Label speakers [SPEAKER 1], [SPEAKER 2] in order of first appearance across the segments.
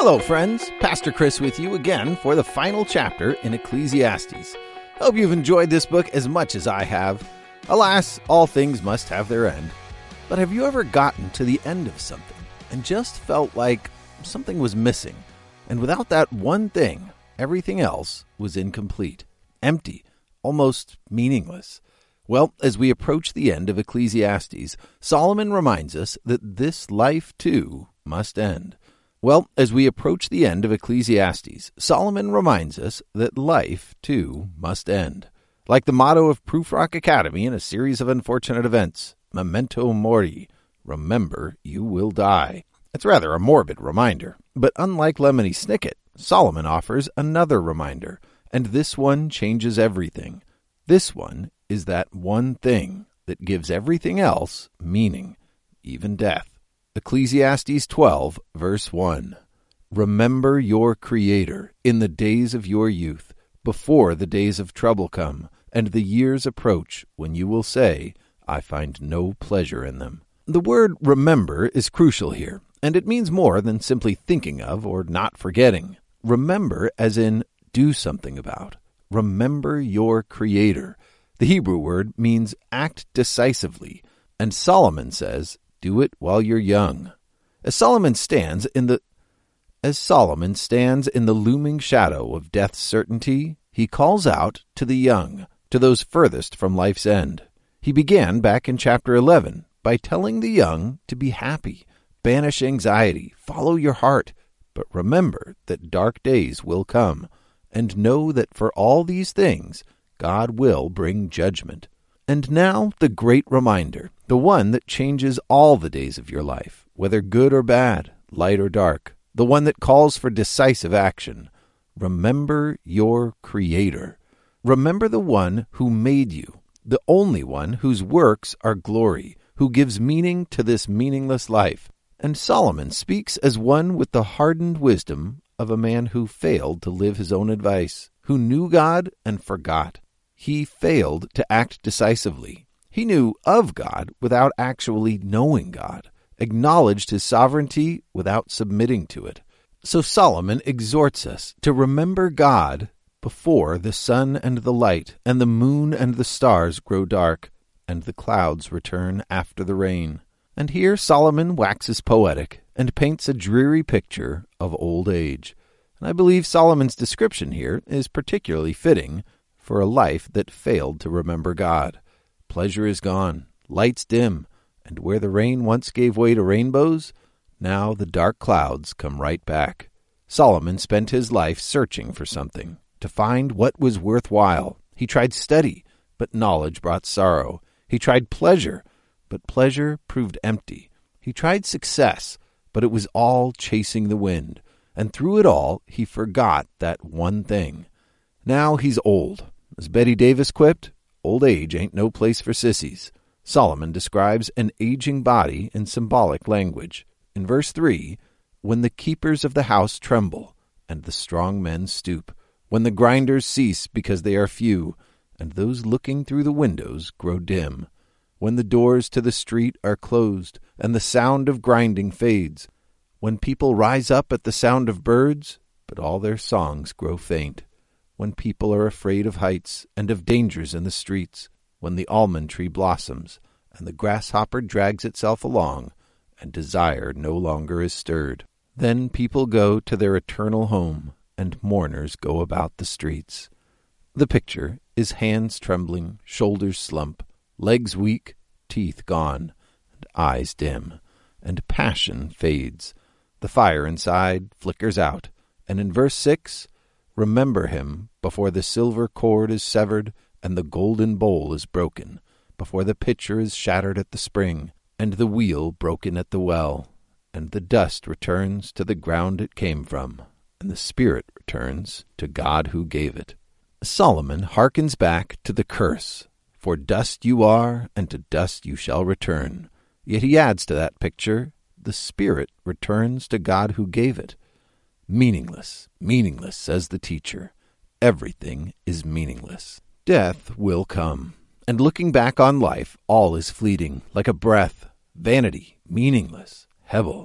[SPEAKER 1] Hello, friends. Pastor Chris with you again for the final chapter in Ecclesiastes. Hope you've enjoyed this book as much as I have. Alas, all things must have their end. But have you ever gotten to the end of something and just felt like something was missing? And without that one thing, everything else was incomplete, empty, almost meaningless. Well, as we approach the end of Ecclesiastes, Solomon reminds us that this life, too, must end. Well, as we approach the end of Ecclesiastes, Solomon reminds us that life, too, must end. Like the motto of Proof Rock Academy in a series of unfortunate events, Memento Mori, remember you will die. It's rather a morbid reminder, but unlike Lemony Snicket, Solomon offers another reminder, and this one changes everything. This one is that one thing that gives everything else meaning, even death. Ecclesiastes 12, verse 1. Remember your Creator in the days of your youth, before the days of trouble come, and the years approach when you will say, I find no pleasure in them. The word remember is crucial here, and it means more than simply thinking of or not forgetting. Remember as in do something about. Remember your Creator. The Hebrew word means act decisively, and Solomon says, do it while you're young. As Solomon stands in the looming shadow of death's certainty, he calls out to the young, to those furthest from life's end. He began back in chapter 11 by telling the young to be happy, banish anxiety, follow your heart, but remember that dark days will come, and know that for all these things God will bring judgment. And now the great reminder, the one that changes all the days of your life, whether good or bad, light or dark, the one that calls for decisive action. Remember your Creator. Remember the one who made you, the only one whose works are glory, who gives meaning to this meaningless life. And Solomon speaks as one with the hardened wisdom of a man who failed to live his own advice, who knew God and forgot. He failed to act decisively. He knew of God without actually knowing God, acknowledged his sovereignty without submitting to it. So Solomon exhorts us to remember God before the sun and the light, and the moon and the stars grow dark, and the clouds return after the rain. And here Solomon waxes poetic and paints a dreary picture of old age. And I believe Solomon's description here is particularly fitting for a life that failed to remember God. Pleasure is gone, lights dim, and where the rain once gave way to rainbows, now the dark clouds come right back. Solomon spent his life searching for something, to find what was worthwhile. He tried study, but knowledge brought sorrow. He tried pleasure, but pleasure proved empty. He tried success, but it was all chasing the wind. And through it all, he forgot that one thing. Now he's old. As Betty Davis quipped, old age ain't no place for sissies. Solomon describes an aging body in symbolic language. In verse 3, when the keepers of the house tremble, and the strong men stoop, when the grinders cease because they are few, and those looking through the windows grow dim, when the doors to the street are closed, and the sound of grinding fades, when people rise up at the sound of birds, but all their songs grow faint, when people are afraid of heights and of dangers in the streets, when the almond tree blossoms, and the grasshopper drags itself along, and desire no longer is stirred. Then people go to their eternal home, and mourners go about the streets. The picture is hands trembling, shoulders slump, legs weak, teeth gone, and eyes dim, and passion fades. The fire inside flickers out, and in verse 6, remember him before the silver cord is severed and the golden bowl is broken, before the pitcher is shattered at the spring, and the wheel broken at the well, and the dust returns to the ground it came from, and the spirit returns to God who gave it. Solomon hearkens back to the curse, for dust you are, and to dust you shall return. Yet he adds to that picture, the spirit returns to God who gave it. Meaningless, meaningless, says the teacher. Everything is meaningless. Death will come, and looking back on life, all is fleeting, like a breath, vanity, meaningless, Hebel.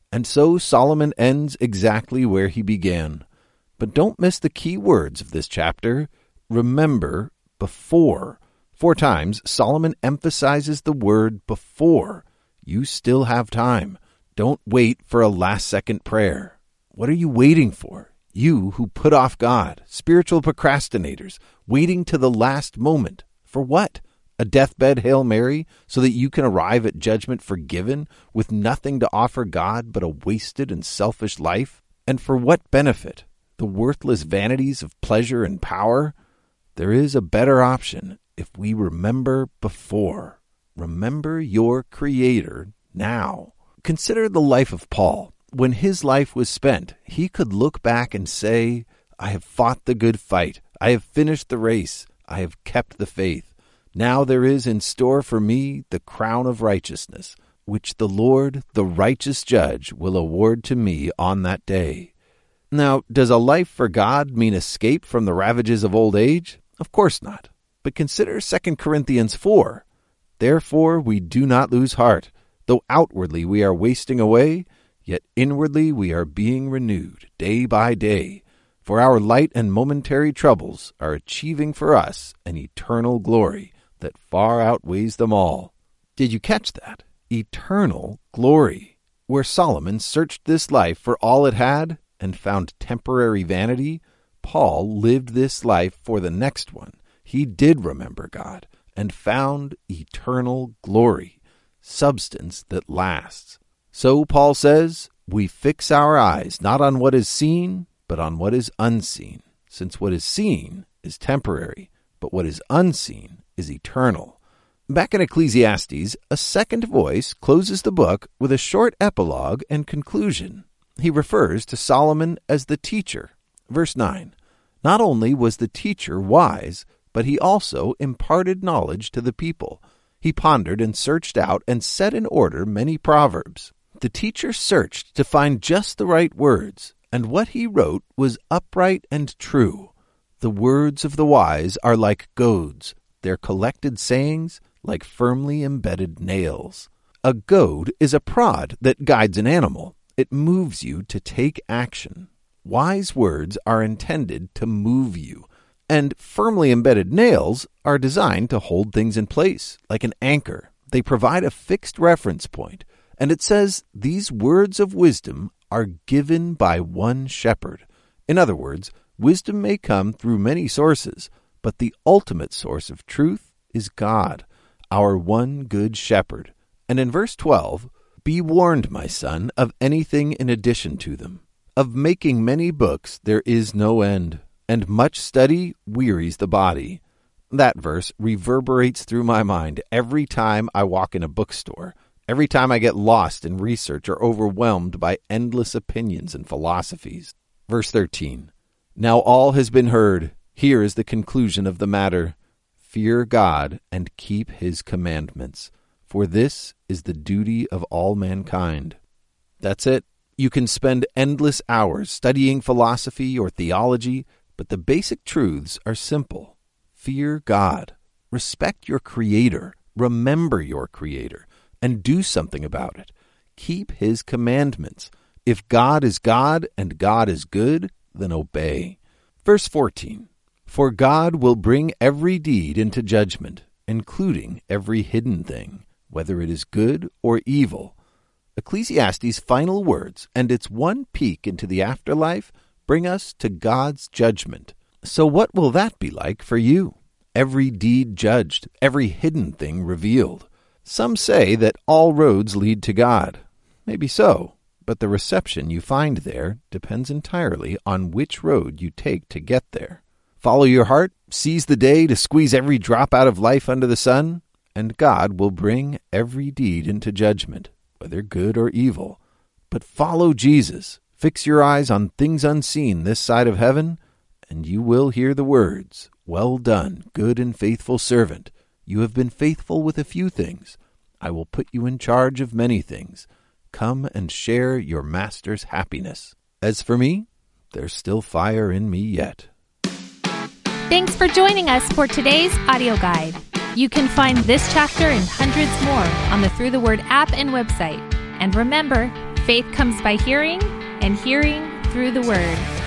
[SPEAKER 1] And so Solomon ends exactly where he began. But don't miss the key words of this chapter. Remember before. 4 times, Solomon emphasizes the word before. You still have time. Don't wait for a last-second prayer. What are you waiting for? You who put off God, spiritual procrastinators, waiting to the last moment. For what? A deathbed Hail Mary so that you can arrive at judgment forgiven with nothing to offer God but a wasted and selfish life? And for what benefit? The worthless vanities of pleasure and power? There is a better option if we remember before. Remember your Creator now. Consider the life of Paul. When his life was spent, he could look back and say, I have fought the good fight. I have finished the race. I have kept the faith. Now there is in store for me the crown of righteousness, which the Lord, the righteous judge, will award to me on that day. Now, does a life for God mean escape from the ravages of old age? Of course not. But consider 2 Corinthians 4. Therefore we do not lose heart. Though outwardly we are wasting away, yet inwardly we are being renewed day by day. For our light and momentary troubles are achieving for us an eternal glory that far outweighs them all. Did you catch that? Eternal glory. Where Solomon searched this life for all it had and found temporary vanity, Paul lived this life for the next one. He did remember God and found eternal glory, substance that lasts. So Paul says, we fix our eyes not on what is seen, but on what is unseen, since what is seen is temporary, but what is unseen is eternal. Back in Ecclesiastes, a second voice closes the book with a short epilogue and conclusion. He refers to Solomon as the teacher. Verse 9, not only was the teacher wise, but he also imparted knowledge to the people. He pondered and searched out and set in order many proverbs. The teacher searched to find just the right words, and what he wrote was upright and true. The words of the wise are like goads, their collected sayings like firmly embedded nails. A goad is a prod that guides an animal. It moves you to take action. Wise words are intended to move you, and firmly embedded nails are designed to hold things in place, like an anchor. They provide a fixed reference point, and it says these words of wisdom are given by one shepherd. In other words, wisdom may come through many sources, but the ultimate source of truth is God, our one good shepherd. And in verse 12, be warned, my son, of anything in addition to them. Of making many books there is no end, and much study wearies the body. That verse reverberates through my mind every time I walk in a bookstore, every time I get lost in research or overwhelmed by endless opinions and philosophies. Verse 13, now all has been heard. Here is the conclusion of the matter. Fear God and keep his commandments, for this is the duty of all mankind. That's it. You can spend endless hours studying philosophy or theology, but the basic truths are simple. Fear God. Respect your Creator. Remember your Creator. And do something about it. Keep his commandments. If God is God and God is good, then obey. Verse 14. For God will bring every deed into judgment, including every hidden thing, whether it is good or evil. Ecclesiastes' final words and its one peek into the afterlife bring us to God's judgment. So what will that be like for you? Every deed judged, every hidden thing revealed. Some say that all roads lead to God. Maybe so, but the reception you find there depends entirely on which road you take to get there. Follow your heart, seize the day to squeeze every drop out of life under the sun, and God will bring every deed into judgment, whether good or evil. But follow Jesus. Fix your eyes on things unseen this side of heaven, and you will hear the words, well done, good and faithful servant. You have been faithful with a few things. I will put you in charge of many things. Come and share your master's happiness. As for me, there's still fire in me yet.
[SPEAKER 2] Thanks for joining us for today's audio guide. You can find this chapter and hundreds more on the Through the Word app and website. And remember, Faith comes by hearing, and hearing through the Word.